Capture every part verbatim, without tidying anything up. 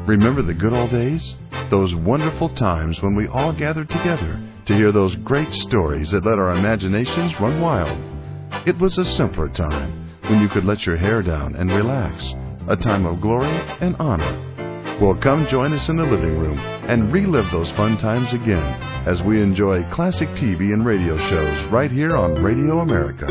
Remember the good old days? Those wonderful times when we all gathered together to hear those great stories that let our imaginations run wild. It was a simpler time when you could let your hair down and relax. A time of glory and honor. Well, come join us in the living room and relive those fun times again as we enjoy classic T V and radio shows right here on Radio America.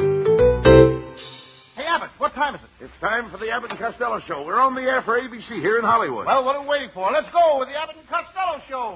Hey, Abbott, what time is it? It's time for the Abbott and Costello Show. We're on the air for A B C here in Hollywood. Well, what are we waiting for? Let's go with the Abbott and Costello Show.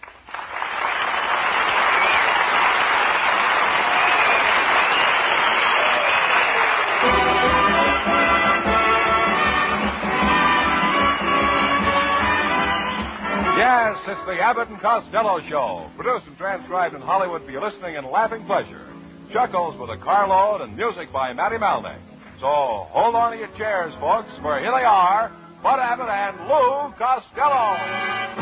Yes, it's the Abbott and Costello Show, produced and transcribed in Hollywood for your listening and laughing pleasure. Chuckles with a carload and music by Matty Malnick. So hold on to your chairs, folks, for here they are, Bud Abbott and Lou Costello.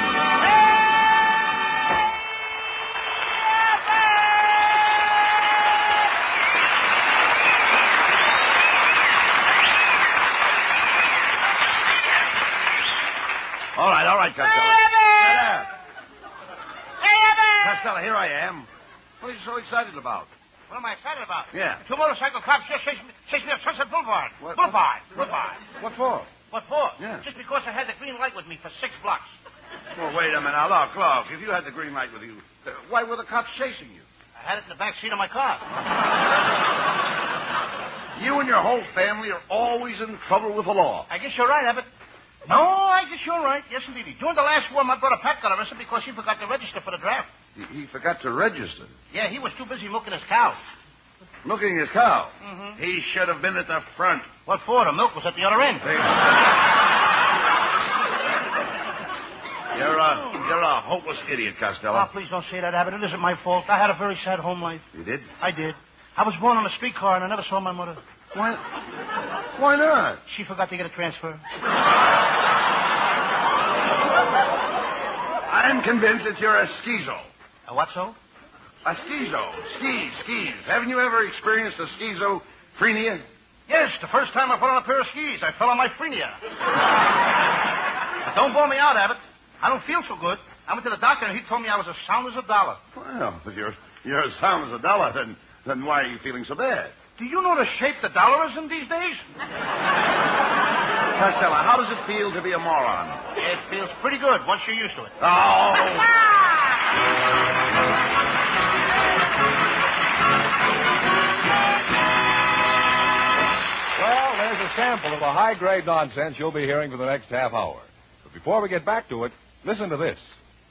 All right, all right, Costello. Hey, Abbott! Hey, Abbott! Costello, here I am. What are you so excited about? What am I excited about? Yeah. Two motorcycle cops just chased me, chased me up Sunset Boulevard. What- Boulevard. what- Boulevard. What for? What for? Yeah. Just because I had the green light with me for six blocks. Well, wait a minute. Now, look, look. If you had the green light with you, uh, why were the cops chasing you? I had it in the back seat of my car. You and your whole family are always in trouble with the law. I guess you're right, Abbott. No, I guess you're right. Yes, indeed. During the last war, my brother Pat got arrested because he forgot to register for the draft. He, he forgot to register. Yeah, he was too busy milking his cows. Milking his cow. Mm-hmm. He should have been at the front. What for? The milk was at the other end. You're a, you're a hopeless idiot, Costello. Oh, please don't say that, Abbott. It isn't my fault. I had a very sad home life. You did? I did. I was born on a streetcar, and I never saw my mother. Why? Why not? She forgot to get a transfer. I'm convinced that you're a schizo. A what, so? A schizo. Skis, skis. Haven't you ever experienced a schizophrenia? Yes, the first time I put on a pair of skis, I fell on my frenia. But don't bore me out, Abbott. I don't feel so good. I went to the doctor, and he told me I was as sound as a dollar. Well, if you're, you're as sound as a dollar, then, then why are you feeling so bad? Do you know the shape the dollar is in these days? Costello, how does it feel to be a moron? It feels pretty good once you're used to it. Oh. Well, there's a sample of the high-grade nonsense you'll be hearing for the next half hour. But before we get back to it, listen to this.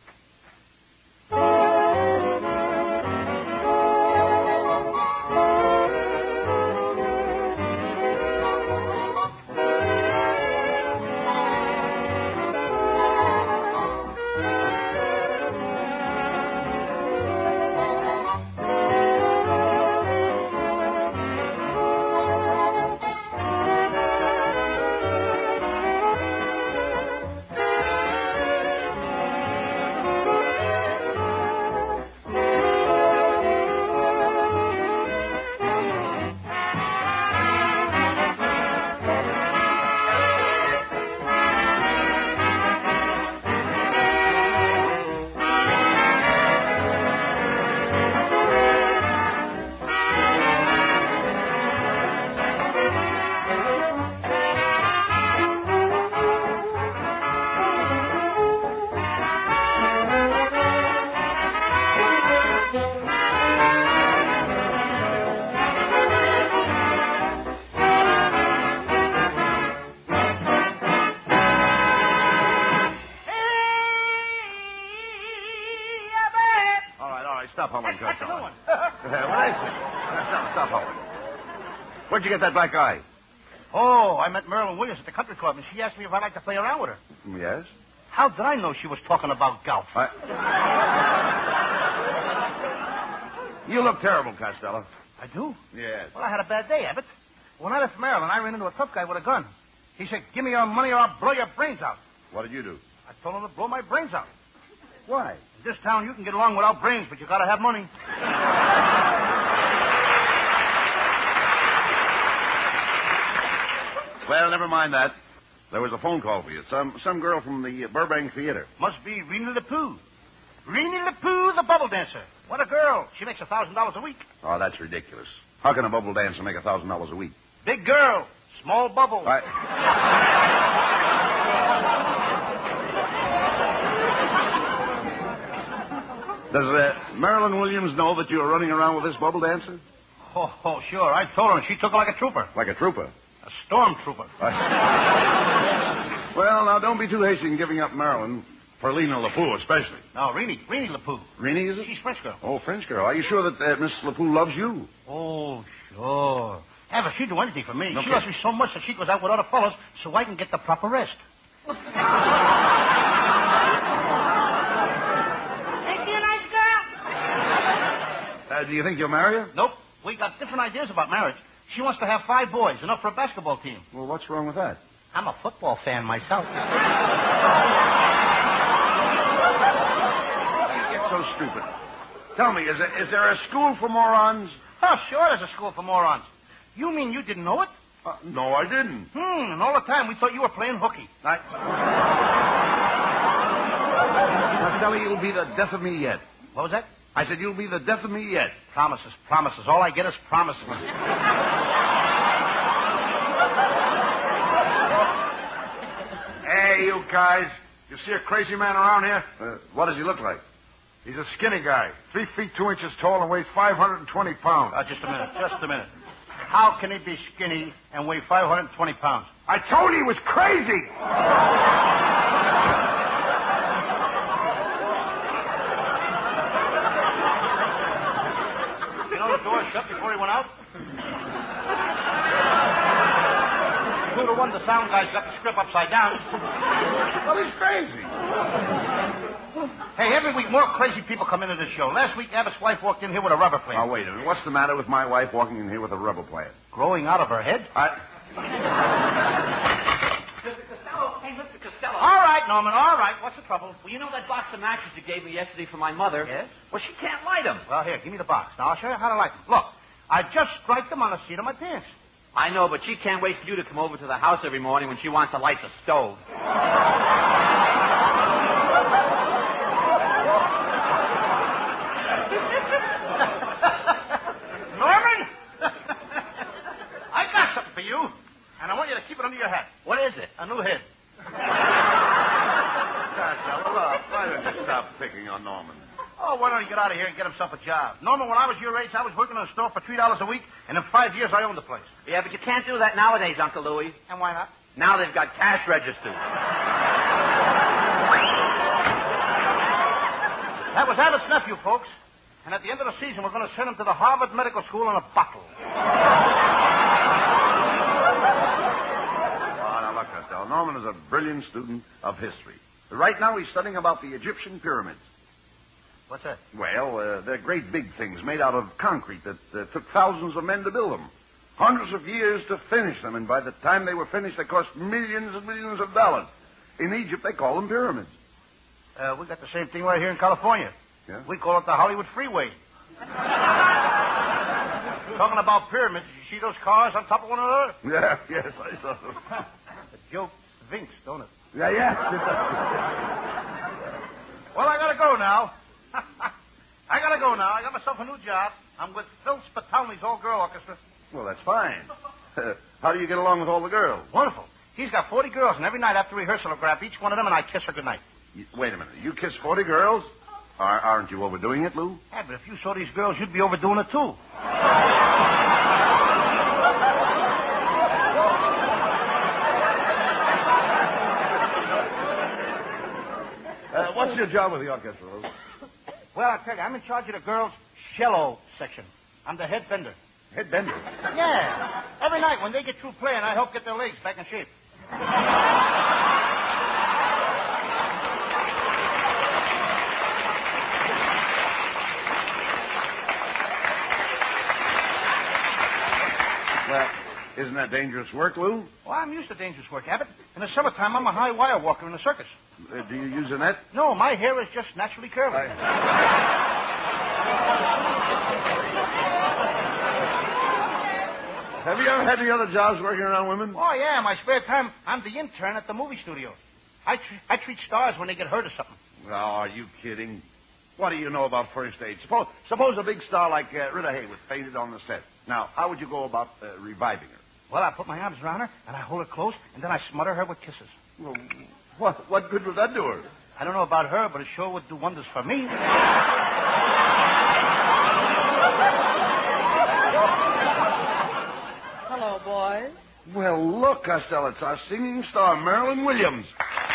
Stop hollering, That's the Costello. new one. What is it? Stop, stop hollering. Where'd you get that black eye? Oh, I met Marilyn Williams at the country club, and she asked me if I'd like to play around with her. Yes? How did I know she was talking about golf? I... You look terrible, Costello. I do? Yes. Well, I had a bad day, Abbott. When I left Maryland, I ran into a tough guy with a gun. He said, give me your money or I'll blow your brains out. What did you do? I told him to blow my brains out. Why? In this town, you can get along without brains, but you gotta have money. Well, never mind that. There was a phone call for you. Some some girl from the Burbank Theater. Must be Rena LePoo. Rena LePoo, the bubble dancer. What a girl. She makes a thousand dollars a week. Oh, that's ridiculous. How can a bubble dancer make a thousand dollars a week? Big girl. Small bubble. I... Does uh, Marilyn Williams know that you're running around with this bubble dancer? Oh, oh, sure. I told her, and she took it like a trooper. Like a trooper? A storm trooper. I... Well, now, don't be too hasty in giving up Marilyn. For Lena LePoo, especially. No, Rennie. Rennie LePoo. Rennie, is it? She's French girl. Oh, French girl. Are you sure that uh, Miss LePoo loves you? Oh, sure. Ever, she'd do anything for me. No she kidding. loves me so much that she goes out with other fellows so I can get the proper rest. Ain't she a nice girl? Uh, do you think you'll marry her? Nope. We got different ideas about marriage. She wants to have five boys, enough for a basketball team. Well, what's wrong with that? I'm a football fan myself. So stupid. Tell me, is there, is there a school for morons? Oh, sure there's a school for morons. You mean you didn't know it? Uh, no, I didn't. Hmm, and all the time we thought you were playing hooky. I... Costello, you'll be the death of me yet. What was that? I said you'll be the death of me yet. Promises, promises. All I get is promises. Hey, you guys. You see a crazy man around here? Uh, what does he look like? He's a skinny guy, three feet two inches tall and weighs five hundred twenty pounds. Uh, just a minute, just a minute. How can he be skinny and weigh five hundred twenty pounds? I told you he was crazy. You know the door shut before he went out? Two to one, the sound guy's got the script upside down. Well, he's crazy. Hey, every week more crazy people come into this show. Last week, Abbott's wife walked in here with a rubber plant. Now, wait a minute. What's the matter with my wife walking in here with a rubber plant? Growing out of her head? I... Mister Costello. Hey, Mister Costello. All right, Norman, all right. What's the trouble? Well, you know that box of matches you gave me yesterday for my mother? Yes? Well, she can't light them. Well, here, give me the box. Now, I'll show you how to light them. Look, I just striped them on the seat of my pants. I know, but she can't wait for you to come over to the house every morning when she wants to light the stove. Norman? I got something for you, and I want you to keep it under your hat. What is it? A new head. Costello, look, why don't you stop picking on Norman? Oh, why don't he get out of here and get himself a job? Norman, when I was your age, I was working in a store for three dollars a week, and in five years, I owned the place. Yeah, but you can't do that nowadays, Uncle Louie. And why not? Now they've got cash registers. That was Abbott's nephew, folks. And at the end of the season, we're going to send him to the Harvard Medical School in a bottle. Oh, now look, Costello. Norman is a brilliant student of history. Right now, he's studying about the Egyptian pyramids. What's that? Well, uh, they're great big things made out of concrete that uh, took thousands of men to build them. Hundreds of years to finish them, and by the time they were finished, they cost millions and millions of dollars. In Egypt, they call them pyramids. Uh, we got the same thing right here in California. Yeah? We call it the Hollywood Freeway. Talking about pyramids, you see those cars on top of one another? Yeah, yes, I saw them. The joke vinks, don't it? Yeah, yeah. Well, I gotta go now. I gotta go now. I got myself a new job. I'm with Phil Spitalny's all-girl orchestra. Well, that's fine. How do you get along with all the girls? Wonderful. He's got forty girls, and every night after rehearsal, I'll grab each one of them and I kiss her goodnight. You, wait a minute. You kiss forty girls? Are, aren't you overdoing it, Lou? Yeah, but if you saw these girls, you'd be overdoing it, too. Uh, what's your job with the orchestra, Lou? Well, I tell you, I'm in charge of the girls' cello section. I'm the head bender. Head bender. Yeah. Every night when they get through playing, I help get their legs back in shape. Well, isn't that dangerous work, Lou? Well, I'm used to dangerous work, Abbott. In the summertime, I'm a high wire walker in the circus. Uh, do you use a net? No, my hair is just naturally curly. I... Have you ever had any other jobs working around women? Oh, yeah. My spare time, I'm the intern at the movie studio. I, tr- I treat stars when they get hurt or something. Oh, are you kidding? What do you know about first aid? Suppose, suppose a big star like uh, Rita Hayworth fainted on the set. Now, how would you go about uh, reviving her? Well, I put my arms around her, and I hold her close, and then I smother her with kisses. Well, what, what good would that do her? I don't know about her, but it sure would do wonders for me. Hello, boys. Well, look, Costello, it's our singing star, Marilyn Williams.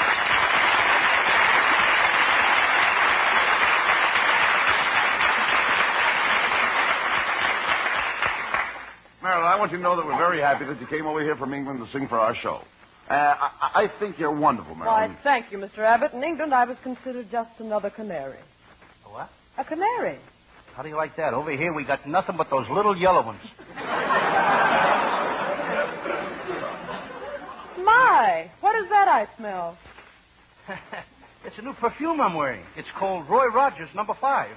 Marilyn, I want you to know that we're very happy that you came over here from England to sing for our show. Uh, I, I think you're wonderful, Marilyn. Why, thank you, Mister Abbott. In England, I was considered just another canary. A what? A canary. How do you like that? Over here, we got nothing but those little yellow ones. My, what is that I smell? It's a new perfume I'm wearing. It's called Roy Rogers Number Five.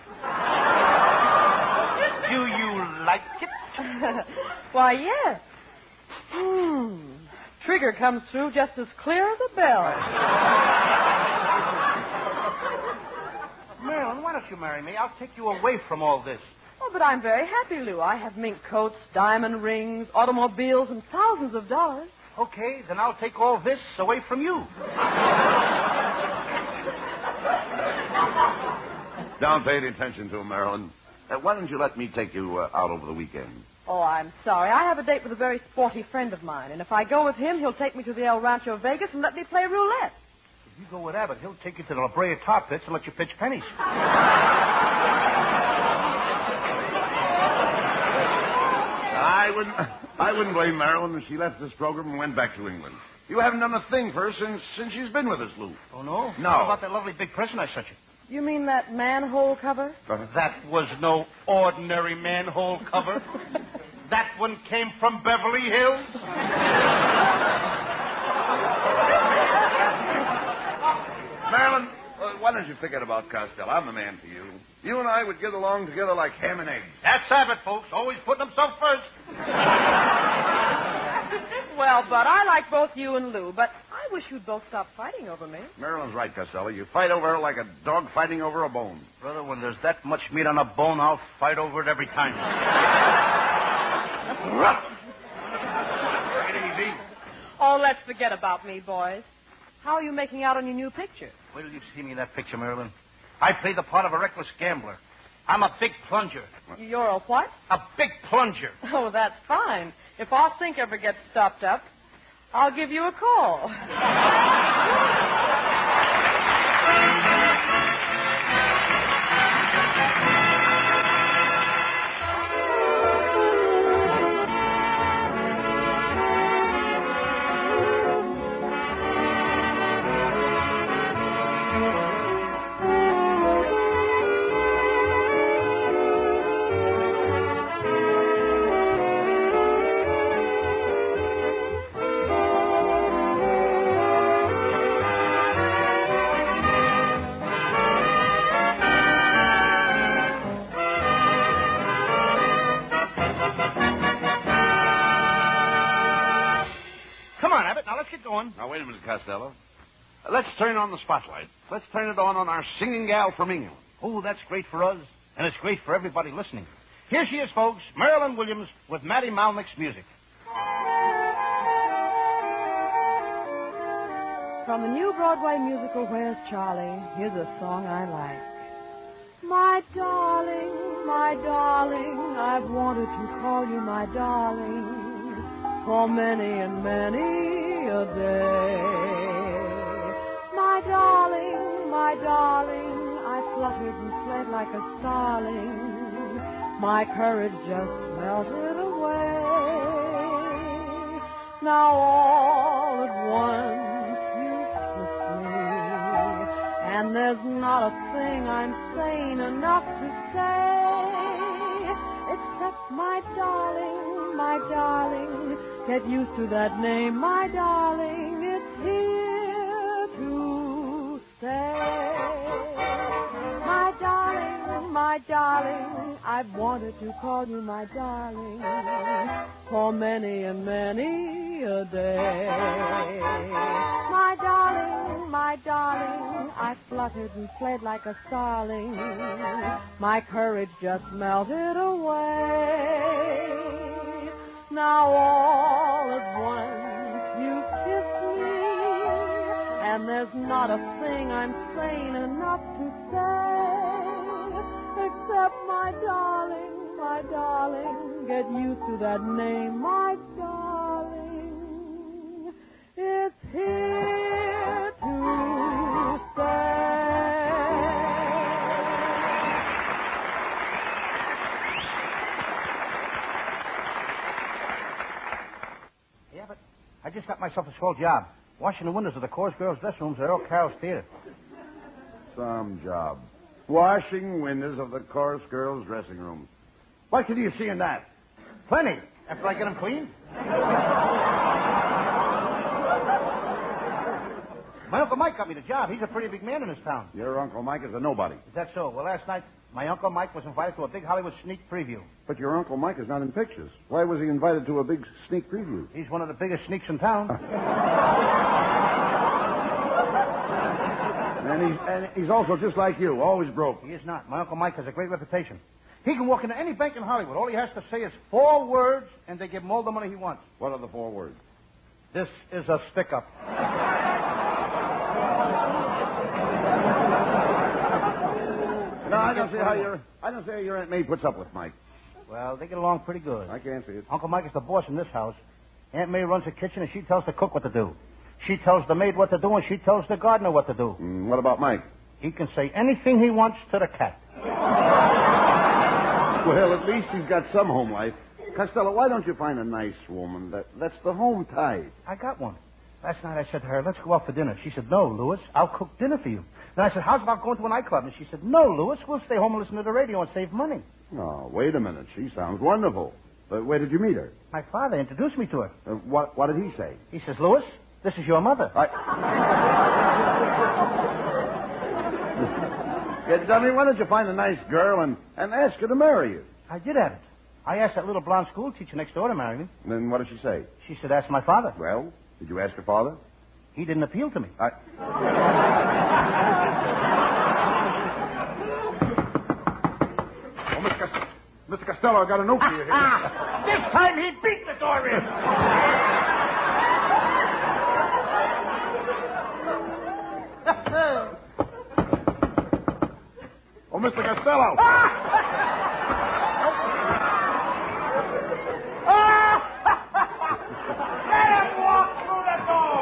Do you like it? Why, yes. Hmm. Trigger comes through just as clear as a bell. Marilyn, why don't you marry me? I'll take you away from all this. Oh, but I'm very happy, Lou. I have mink coats, diamond rings, automobiles, and thousands of dollars. Okay, then I'll take all this away from you. Don't pay any attention to him, Marilyn. Uh, why don't you let me take you uh, out over the weekend? Oh, I'm sorry. I have a date with a very sporty friend of mine, and if I go with him, he'll take me to the El Rancho Vegas and let me play roulette. If you go with Abbott, he'll take you to the La Brea Tar Pits and let you pitch pennies. I wouldn't, I wouldn't blame Marilyn if she left this program and went back to England. You haven't done a thing for her since since she's been with us, Lou. Oh, no? No. How about that lovely big present I sent you? You mean that manhole cover? Uh-huh. That was no ordinary manhole cover. That one came from Beverly Hills. Marilyn, uh, why don't you forget about Costello? I'm the man for you. You and I would get along together like ham and eggs. That's Abbott, folks. Always putting himself first. Well, Bud, I like both you and Lou, but I wish you'd both stop fighting over me. Marilyn's right, Costello. You fight over her like a dog fighting over a bone. Brother, when there's that much meat on a bone, I'll fight over it every time. Take it easy. Oh, let's forget about me, boys. How are you making out on your new picture? Wait till you see me in that picture, Marilyn. I play the part of a reckless gambler. I'm a big plunger. You're a what? A big plunger. Oh, that's fine. If our sink ever gets stopped up, I'll give you a call. Now, wait a minute, Costello. Uh, let's turn on the spotlight. Let's turn it on on our singing gal from England. Oh, that's great for us, and it's great for everybody listening. Here she is, folks, Marilyn Williams with Matty Malnick's music. From the new Broadway musical, Where's Charlie? Here's a song I like. My darling, my darling, I've wanted to call you my darling for many and many a day. My darling, my darling, I fluttered and fled like a starling. My courage just melted away. Now all at once you kiss me, and there's not a thing I'm sane enough to say, except my darling, my darling, get used to that name, my darling, it's here to stay. My darling, my darling, I I've wanted to call you my darling for many and many a day. My darling, my darling, I fluttered and fled like a starling. My courage just melted away. Now all at once you kiss me, and there's not a thing I'm sane enough to say, except my darling, my darling, get used to that name, my darling. It's here to stay. Yeah, but I just got myself a swell job. Washing the windows of the chorus girls' dress rooms at Earl Carroll's Theater. Some job. Washing windows of the chorus girls' dressing room. What can you see in that? Plenty. After I get them cleaned. My Uncle Mike got me the job. He's a pretty big man in this town. Your Uncle Mike is a nobody. Is that so? Well, last night, my Uncle Mike was invited to a big Hollywood sneak preview. But your Uncle Mike is not in pictures. Why was he invited to a big sneak preview? He's one of the biggest sneaks in town. and, he's, and he's also just like you, always broke. He is not. My Uncle Mike has a great reputation. He can walk into any bank in Hollywood. All he has to say is four words, and they give him all the money he wants. What are the four words? This is a stick-up. No, I don't see how your I don't see how your Aunt May puts up with Mike. Well, they get along pretty good. I can't see it. Uncle Mike is the boss in this house. Aunt May runs the kitchen, and she tells the cook what to do. She tells the maid what to do, and she tells the gardener what to do. Mm, what about Mike? He can say anything he wants to the cat. Well, at least he's got some home life. Costello, why don't you find a nice woman? That That's the home type. I got one. Last night I said to her, let's go out for dinner. She said, no, Louis, I'll cook dinner for you. Then I said, how's about going to a nightclub? And she said, no, Louis, we'll stay home and listen to the radio and save money. Oh, wait a minute. She sounds wonderful. But where did you meet her? My father introduced me to her. Uh, what What did he say? He says, Louis, this is your mother. I... Yeah, dummy, why don't you find a nice girl and, and ask her to marry you? I did have it. I asked that little blonde school teacher next door to marry me. Then what did she say? She said, ask my father. Well, did you ask her father? He didn't appeal to me. I... Oh, Mister Costello, Mister Costello, I got a note for you here. This time he beat the door in. Oh, Mister Costello. Let him walk through the door.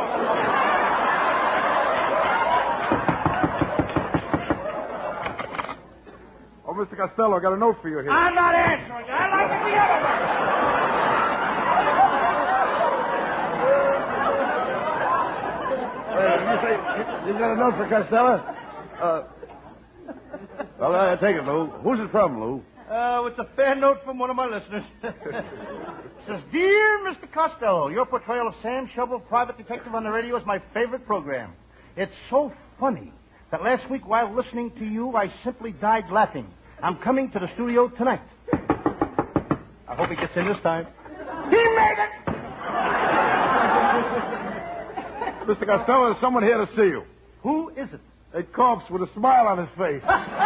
Oh, Mister Costello, I got a note for you here. I'm not answering. I like it the other way. Uh, you say you, you got a note for Costello? Uh, well, uh, take it, Lou. Who's it from, Lou? Uh, it's a fair note from one of my listeners. It says, Dear Mister Costello, your portrayal of Sam Shovel, private detective on the radio, is my favorite program. It's so funny that last week while listening to you, I simply died laughing. I'm coming to the studio tonight. I hope he gets in this time. He made it! Mister Costello, there's someone here to see you. Who is it? A corpse with a smile on his face.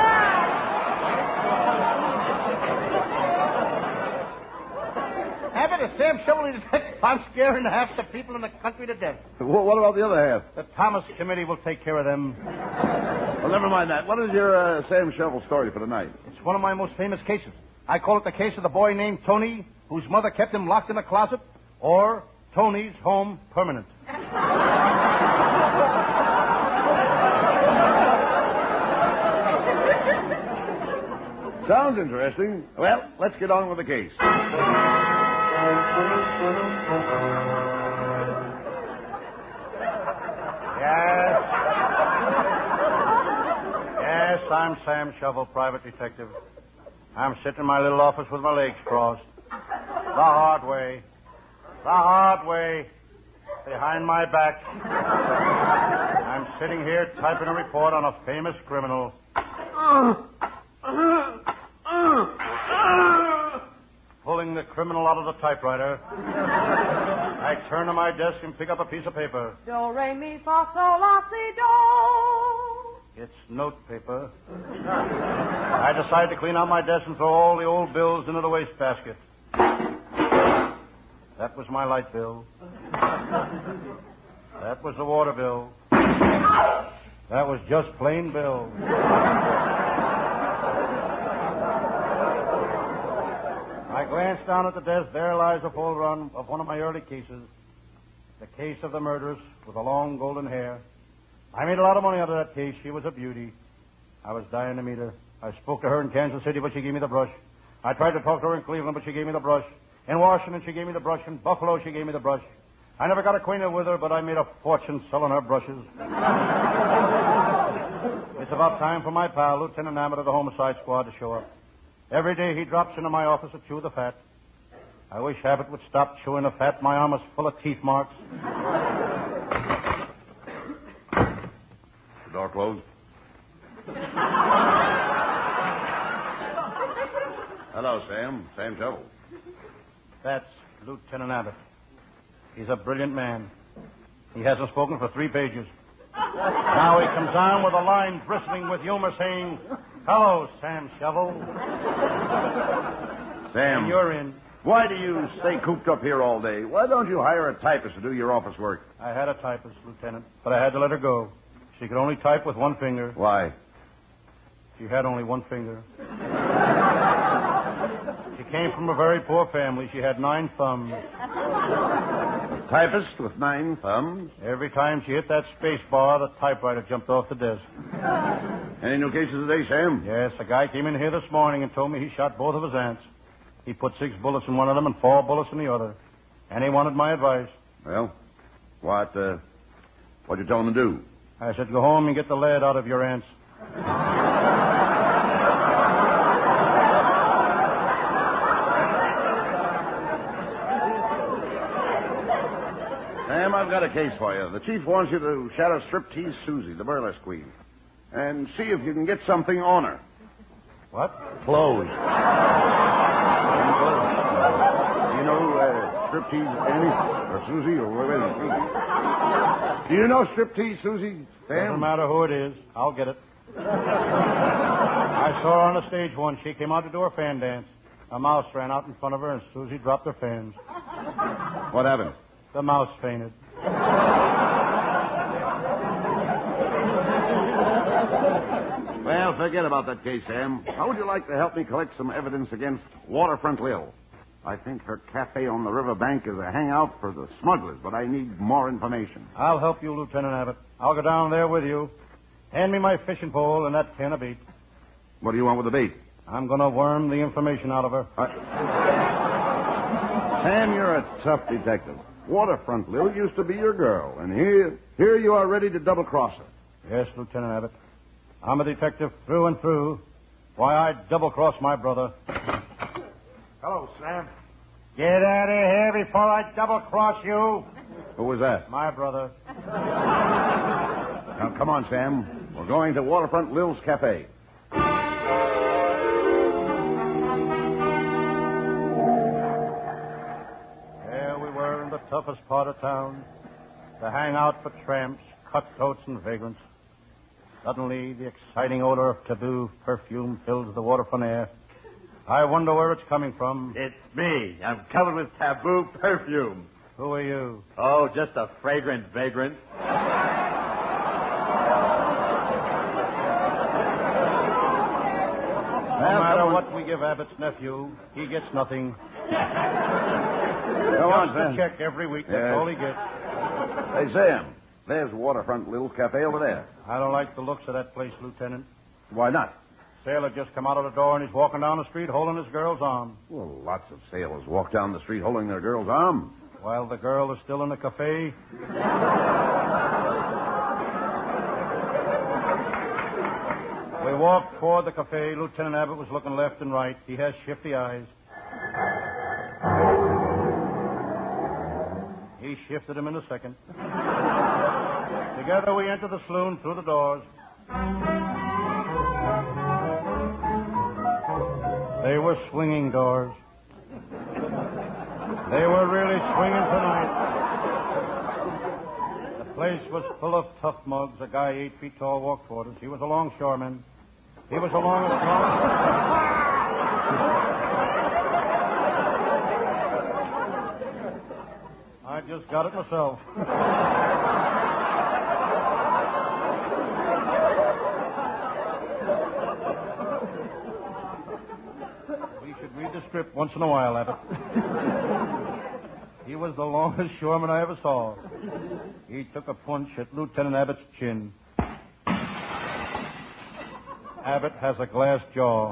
Have it a Sam Shovel detective. I'm scaring half the people in the country to death. What, what about the other half? The Thomas Committee will take care of them. Well, never mind that. What is your uh, Sam Shovel story for tonight? It's one of my most famous cases. I call it the case of the boy named Tony, whose mother kept him locked in a closet, or Tony's Home Permanent. Sounds interesting. Well, let's get on with the case. Yes. Yes, I'm Sam Shovel, private detective. I'm sitting in my little office with my legs crossed. The hard way. The hard way. Behind my back. I'm sitting here typing a report on a famous criminal. Uh, uh, uh, uh. criminal out of the typewriter. I turn to my desk and pick up a piece of paper. Do, re, mi, fa, sol, la, si, do. It's note paper. I decide to clean out my desk and throw all the old bills into the wastebasket. That was my light bill. That was the water bill. That was just plain bill. I glanced down at the desk. There lies a full run of one of my early cases. The case of the murderess with the long golden hair. I made a lot of money out of that case. She was a beauty. I was dying to meet her. I spoke to her in Kansas City, but she gave me the brush. I tried to talk to her in Cleveland, but she gave me the brush. In Washington, she gave me the brush. In Buffalo, she gave me the brush. I never got acquainted with her, but I made a fortune selling her brushes. It's about time for my pal, Lieutenant Abbott of the Homicide Squad, to show up. Every day he drops into my office to chew the fat. I wish Abbott would stop chewing the fat. My arm is full of teeth marks. The door closed. Hello, Sam. Sam Shovel. That's Lieutenant Abbott. He's a brilliant man. He hasn't spoken for three pages. Now he comes on with a line bristling with humor saying, "Hello, Sam Shovel." Sam. And you're in. Why do you stay cooped up here all day? Why don't you hire a typist to do your office work? I had a typist, Lieutenant, but I had to let her go. She could only type with one finger. Why? She had only one finger. She came from a very poor family. She had nine thumbs. A typist with nine thumbs? Every time she hit that space bar, the typewriter jumped off the desk. Any new cases today, Sam? Yes, a guy came in here this morning and told me he shot both of his aunts. He put six bullets in one of them and four bullets in the other. And he wanted my advice. Well, what, uh, what'd you tell him to do? I said, go home and get the lead out of your aunts. Sam, I've got a case for you. The chief wants you to shadow Striptease Susie, the burlesque queen, and see if you can get something on her. What? Clothes. You know uh, Striptease Annie or Susie or whatever it is? Do you know Striptease Susie, Sam? Doesn't matter who it is. I'll get it. I saw her on the stage once. She came out to do her fan dance. A mouse ran out in front of her, and Susie dropped her fans. What happened? The mouse fainted. Well, forget about that case, Sam. How would you like to help me collect some evidence against Waterfront Lil? I think her cafe on the riverbank is a hangout for the smugglers, but I need more information. I'll help you, Lieutenant Abbott. I'll go down there with you. Hand me my fishing pole and that tin of bait. What do you want with the bait? I'm going to worm the information out of her. I... Sam, you're a tough detective. Waterfront Lil used to be your girl, and here, here you are ready to double-cross her. Yes, Lieutenant Abbott. I'm a detective through and through. Why, I'd double-cross my brother. Hello, Sam. Get out of here before I double-cross you. Who was that? My brother. Now, come on, Sam. We're going to Waterfront Lil's Cafe. There we were in the toughest part of town. The hangout for tramps, cutthroats, and vagrants. Suddenly, the exciting odor of taboo perfume fills the waterfront air. I wonder where it's coming from. It's me. I'm covered with taboo perfume. Who are you? Oh, just a fragrant vagrant. No matter what we give Abbott's nephew, he gets nothing. Go on, Just Sam. a check every week. That's Yes. all he gets. Hey, Sam, there's Waterfront Lil's Cafe over there. I don't like the looks of that place, Lieutenant. Why not? Sailor just come out of the door and he's walking down the street holding his girl's arm. Well, lots of sailors walk down the street holding their girl's arm. While the girl is still in the cafe. We walked toward the cafe. Lieutenant Abbott was looking left and right. He has shifty eyes. He shifted him in a second. Together we entered the saloon through the doors. They were swinging doors. They were really swinging tonight. The place was full of tough mugs. A guy eight feet tall walked toward us. He was a longshoreman. He was a long... I just got it myself. We should read the script once in a while, Abbott. He was the longest shoreman I ever saw. He took a punch at Lieutenant Abbott's chin. Abbott has a glass jaw.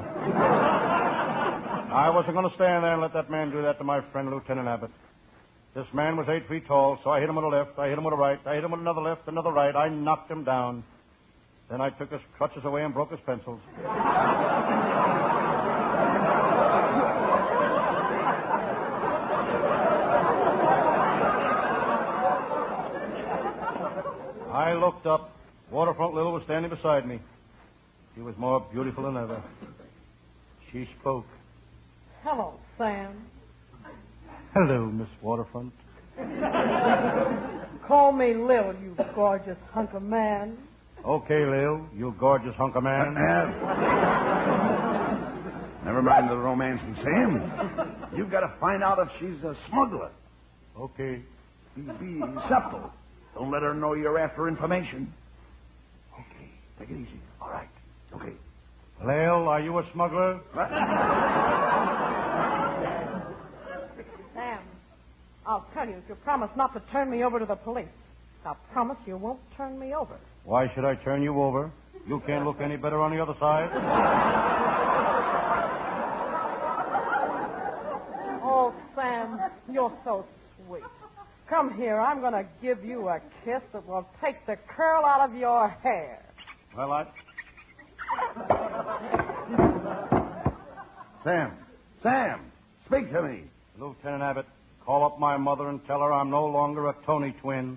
I wasn't going to stand there and let that man do that to my friend Lieutenant Abbott. This man was eight feet tall, so I hit him with a left, I hit him with a right, I hit him with another left, another right. I knocked him down. Then I took his crutches away and broke his pencils. I looked up. Waterfront Lil was standing beside me. She was more beautiful than ever. She spoke. Hello, Sam. Hello, Miss Waterfront. Call me Lil, you gorgeous hunk of man. Okay, Lil, you gorgeous hunk of man. Never mind the romance and Sam. You've got to find out if she's a smuggler. Okay. Be, be subtle. Don't let her know you're after information. Okay, take it easy. All right. Okay. Lil, are you a smuggler? Sam, I'll tell you if you promise not to turn me over to the police. I'll promise you won't turn me over. Why should I turn you over? You can't look any better on the other side. Oh, Sam, you're so sweet. Come here. I'm going to give you a kiss that will take the curl out of your hair. Well, I... Sam. Sam, speak to me. Lieutenant Abbott, call up my mother and tell her I'm no longer a Tony twin.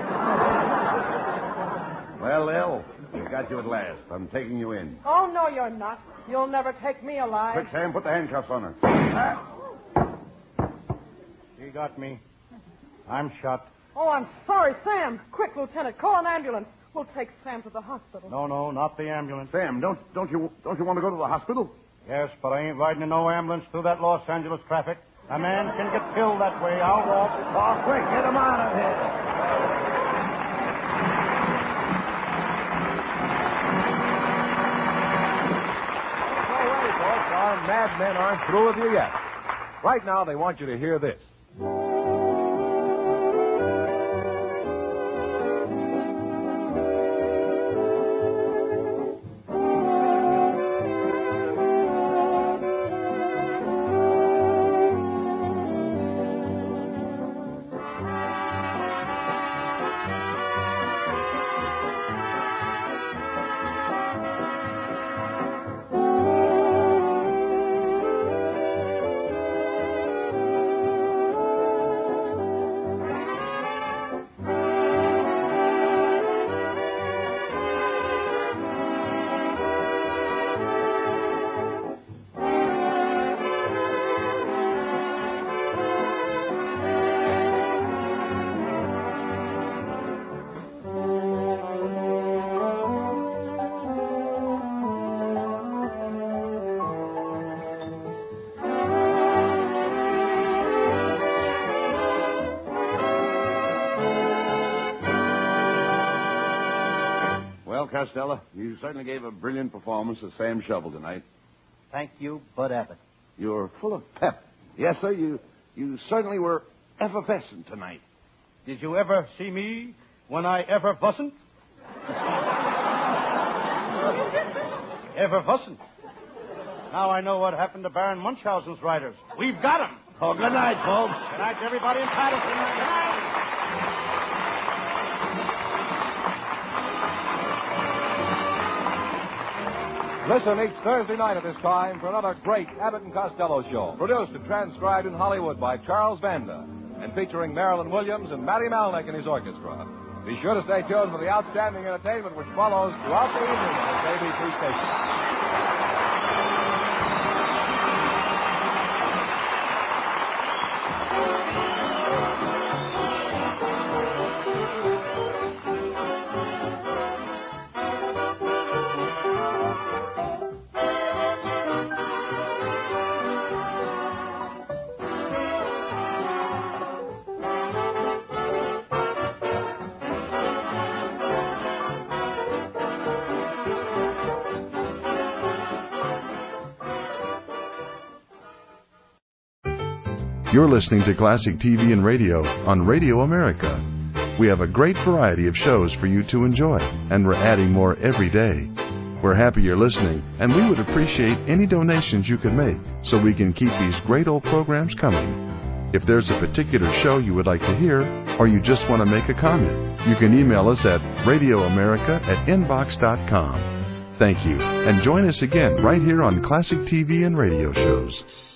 Well, Lil, we've got you at last. I'm taking you in. Oh, no, you're not. You'll never take me alive. Quick, Sam, put the handcuffs on her. She got me. I'm shot. Oh, I'm sorry, Sam. Quick, Lieutenant, call an ambulance. We'll take Sam to the hospital. No, no, not the ambulance. Sam, don't don't you don't you want to go to the hospital? Yes, but I ain't riding in no ambulance through that Los Angeles traffic. A man can get killed that way. I'll walk. Oh, quick, get him out of here. Don't worry, folks. Our madmen aren't through with you yet. Right now, they want you to hear this. Costello, you certainly gave a brilliant performance as Sam Shovel tonight. Thank you, Bud Abbott. You're full of pep. Yes, sir, you you certainly were effervescent tonight. Did you ever see me when I ever wasn't? Ever wasn't. Now I know what happened to Baron Munchausen's riders. We've got them. Oh, good night, folks. Good night to everybody in Patterson. Good night. Listen each Thursday night at this time for another great Abbott and Costello show, produced and transcribed in Hollywood by Charles Vanda, and featuring Marilyn Williams and Matty Malnick and his orchestra. Be sure to stay tuned for the outstanding entertainment which follows throughout the evening on this A B C station. You're listening to Classic T V and Radio on Radio America. We have a great variety of shows for you to enjoy, and we're adding more every day. We're happy you're listening, and we would appreciate any donations you can make so we can keep these great old programs coming. If there's a particular show you would like to hear, or you just want to make a comment, you can email us at radioamerica at inbox dot com. Thank you, and join us again right here on Classic T V and Radio Shows.